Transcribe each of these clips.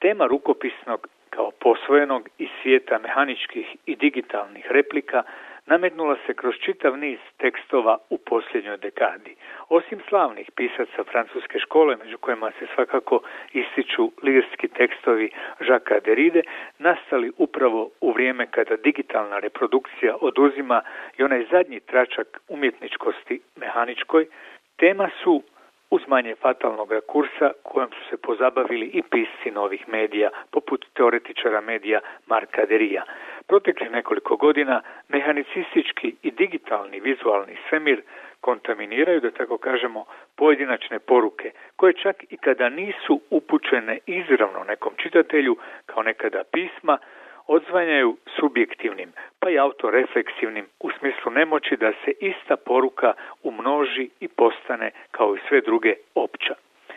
Tema rukopisnog kao posvojenog iz svijeta mehaničkih i digitalnih replika nametnula se kroz čitav niz tekstova u posljednjoj dekadi. Osim slavnih pisaca francuske škole, među kojima se svakako ističu lirski tekstovi Jacquesa Derride, nastali upravo u vrijeme kada digitalna reprodukcija oduzima i onaj zadnji tračak umjetničkosti mehaničkoj, tema su uz manje fatalnog rakursa kojom su se pozabavili i pisci novih medija, poput teoretičara medija Marka Derija. Proteklih nekoliko godina mehanicistički i digitalni vizualni svemir kontaminiraju, da tako kažemo, pojedinačne poruke, koje čak i kada nisu upućene izravno nekom čitatelju, kao nekada pisma, odzvanjaju subjektivnim, pa i autorefleksivnim u smislu nemoći da se ista poruka umnoži i postane, kao i sve druge, opća.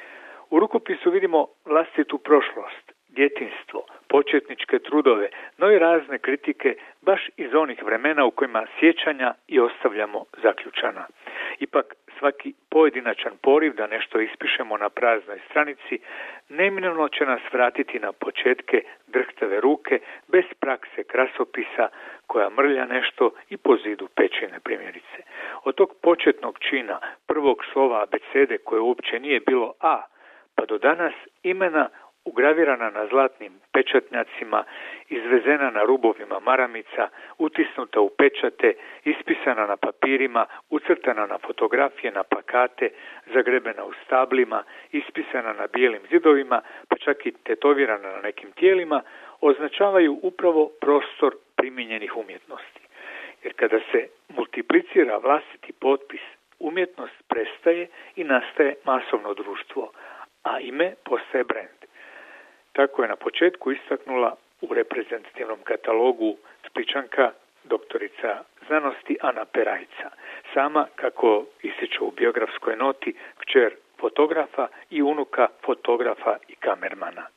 U rukopisu vidimo vlastitu prošlost, djetinjstvo, početničke trudove, no i razne kritike baš iz onih vremena u kojima sjećanja i ostavljamo zaključana. Ipak svaki pojedinačan poriv da nešto ispišemo na praznoj stranici neminovno će nas vratiti na početke drhtave ruke bez prakse krasopisa koja mrlja nešto i po zidu pećine primjerice. Od tog početnog čina, prvog slova abecede koje uopće nije bilo A, pa do danas imena ugravirana na zlatnim pečatnjacima, izvezena na rubovima maramica, utisnuta u pečate, ispisana na papirima, ucrtana na fotografije, na plakate, zagrebena u stablima, ispisana na bijelim zidovima, pa čak i tetovirana na nekim tijelima, označavaju upravo prostor primijenjenih umjetnosti. Jer kada se multiplicira vlastiti potpis, umjetnost prestaje i nastaje masovno društvo, a ime postaje brend. Tako je na početku istaknula u reprezentativnom katalogu Splićanka doktorica znanosti Ana Perajca. Sama, kako ističe u biografskoj noti, kćer fotografa i unuka fotografa i kamermana.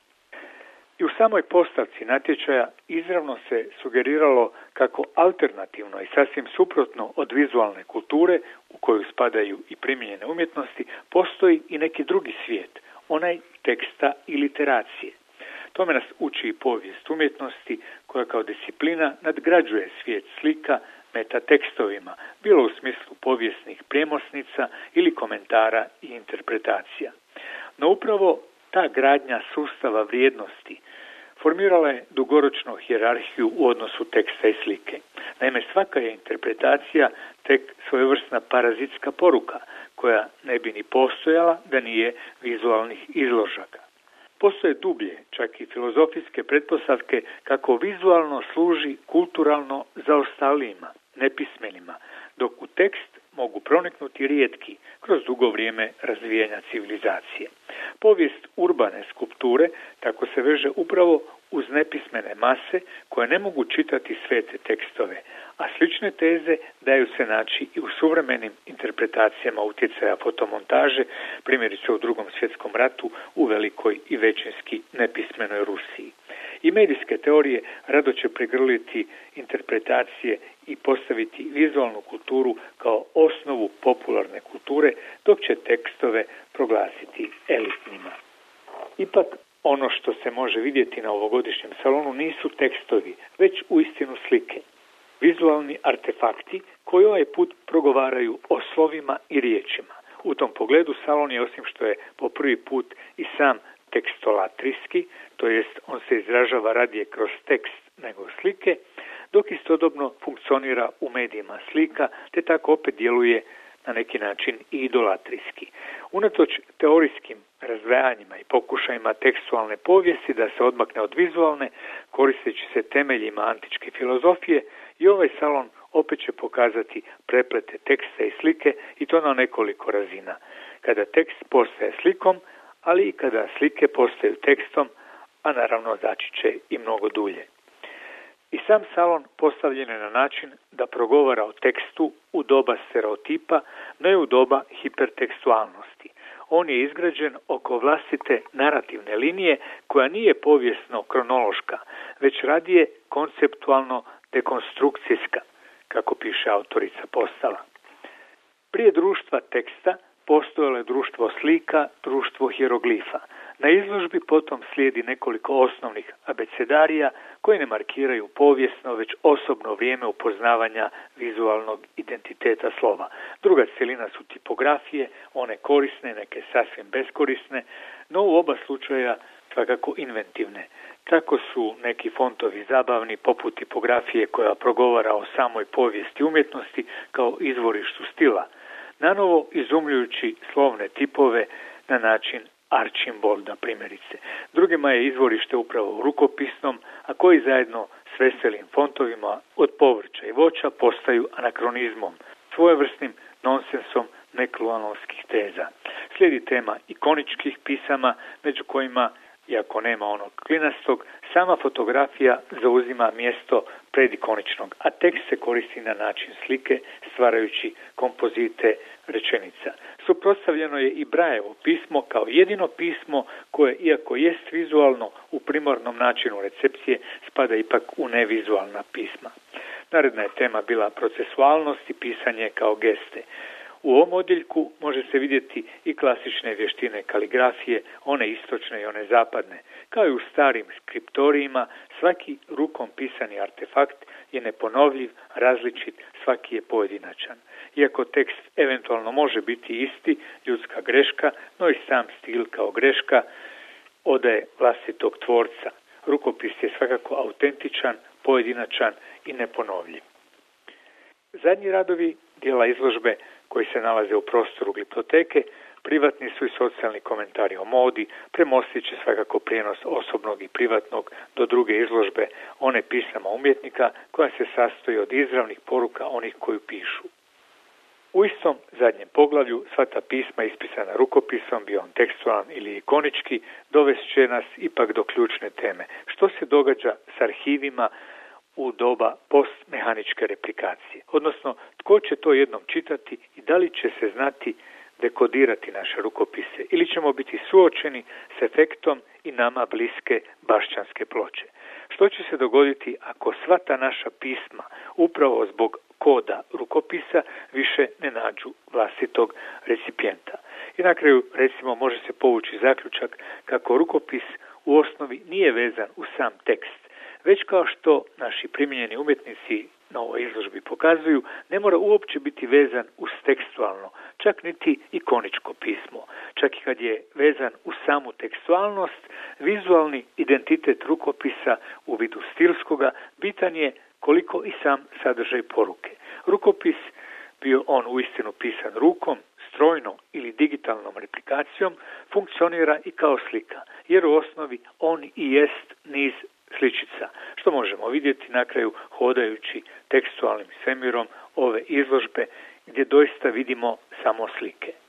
I u samoj postavci natječaja izravno se sugeriralo kako alternativno i sasvim suprotno od vizualne kulture, u koju spadaju i primijenjene umjetnosti, postoji i neki drugi svijet, onaj teksta i literacije. Tome nas uči i povijest umjetnosti koja kao disciplina nadgrađuje svijet slika metatekstovima, bilo u smislu povijesnih premosnica ili komentara i interpretacija. No upravo ta gradnja sustava vrijednosti formirala je dugoročnu hijerarhiju u odnosu teksta i slike. Naime, svaka je interpretacija tek svojevrsna parazitska poruka, koja ne bi ni postojala da nije vizualnih izložaka. Postoje dublje, čak i filozofijske pretpostavke kako vizualno služi kulturalno zaostalijima, nepismenima, dok u tekst mogu proniknuti rijetki kroz dugo vrijeme razvijanja civilizacije. Povijest urbane skulpture tako se veže upravo uz nepismene mase koje ne mogu čitati svete tekstove, a slične teze daju se naći i u suvremenim interpretacijama utjecaja fotomontaže, primjerice u Drugom svjetskom ratu u velikoj i većinski nepismenoj Rusiji. I medijske teorije rado će pregrliti interpretacije i postaviti vizualnu kulturu kao osnovu popularne kulture, dok će tekstove proglasiti elitnima. Ipak, ono što se može vidjeti na ovogodišnjem salonu nisu tekstovi, već uistinu slike. Vizualni artefakti koji ovaj put progovaraju o slovima i riječima. U tom pogledu salon je, osim što je po prvi put i sam tekstolatrijski, to jest on se izražava radije kroz tekst nego slike, dok istodobno funkcionira u medijima slika, te tako opet djeluje na neki način i idolatrijski. Unatoč teorijskim razdvajanjima i pokušajima tekstualne povijesti da se odmakne od vizualne, koristeći se temeljima antičke filozofije, i ovaj salon opet će pokazati preplete teksta i slike, i to na nekoliko razina. Kada tekst postaje slikom, ali i kada slike postaju tekstom, a naravno zaći će i mnogo dulje. I sam salon postavljen je na način da progovara o tekstu u doba stereotipa, no i u doba hipertekstualnosti. On je izgrađen oko vlastite narativne linije koja nije povijesno-kronološka, već radije konceptualno dekonstrukcijska, kako piše autorica postava. Prije društva teksta postojalo je društvo slika, društvo hieroglifa. Na izložbi potom slijedi nekoliko osnovnih abecedarija koji ne markiraju povijesno, već osobno vrijeme upoznavanja vizualnog identiteta slova. Druga cjelina su tipografije, one korisne, neke sasvim beskorisne, no u oba slučaja svakako inventivne. Tako su neki fontovi zabavni, poput tipografije koja progovara o samoj povijesti umjetnosti kao izvorištu stila, nanovo izumljujući slovne tipove na način Archimbolda primjerice. Drugima je izvorište upravo u rukopisnom, a koji zajedno s veselim fontovima od povrća i voća postaju anakronizmom, svojevrsnim nonsensom nekluanonskih teza. Slijedi tema ikoničkih pisama, među kojima, iako nema onog klinastog, sama fotografija zauzima mjesto predikoničnog, a tekst se koristi na način slike, stvarajući kompozite rečenica. Suprotstavljeno je i Brajevo pismo kao jedino pismo koje, iako jest vizualno u primarnom načinu recepcije, spada ipak u nevizualna pisma. Naredna je tema bila procesualnost i pisanje kao geste. U ovom odjeljku može se vidjeti i klasične vještine kaligrafije, one istočne i one zapadne. Kao i u starim skriptorijima, svaki rukom pisani artefakt je neponovljiv, različit, svaki je pojedinačan. Iako tekst eventualno može biti isti, ljudska greška, no i sam stil kao greška odaje vlastitog tvorca. Rukopis je svakako autentičan, pojedinačan i neponovljiv. Zadnji radovi dijela izložbe koji se nalaze u prostoru gliptoteke privatni su i socijalni komentari o modi, premostit će svakako prijenos osobnog i privatnog do druge izložbe, one pisama umjetnika koja se sastoji od izravnih poruka onih koji pišu. U istom zadnjem poglavlju sva ta pisma ispisana rukopisom, bio on tekstualan ili ikonički, dovest će nas ipak do ključne teme. Što se događa s arhivima u doba postmehaničke replikacije? Odnosno, tko će to jednom čitati i da li će se znati dekodirati naše rukopise ili ćemo biti suočeni s efektom i nama bliske bašćanske ploče? Što će se dogoditi ako sva ta naša pisma upravo zbog koda rukopisa više ne nađu vlastitog recipijenta? I na kraju, recimo, može se povući zaključak kako rukopis u osnovi nije vezan u sam tekst, već kao što naši primijenjeni umjetnici na ovoj izložbi pokazuju, ne mora uopće biti vezan uz tekstualno, čak niti ikoničko pismo. Čak i kad je vezan uz samu tekstualnost, vizualni identitet rukopisa u vidu stilskoga bitan je koliko i sam sadržaj poruke. Rukopis, bio on uistinu pisan rukom, strojno ili digitalnom replikacijom, funkcionira i kao slika, jer u osnovi on i jest niz sličica, što možemo vidjeti na kraju hodajući tekstualnim svemirom ove izložbe gdje doista vidimo samo slike.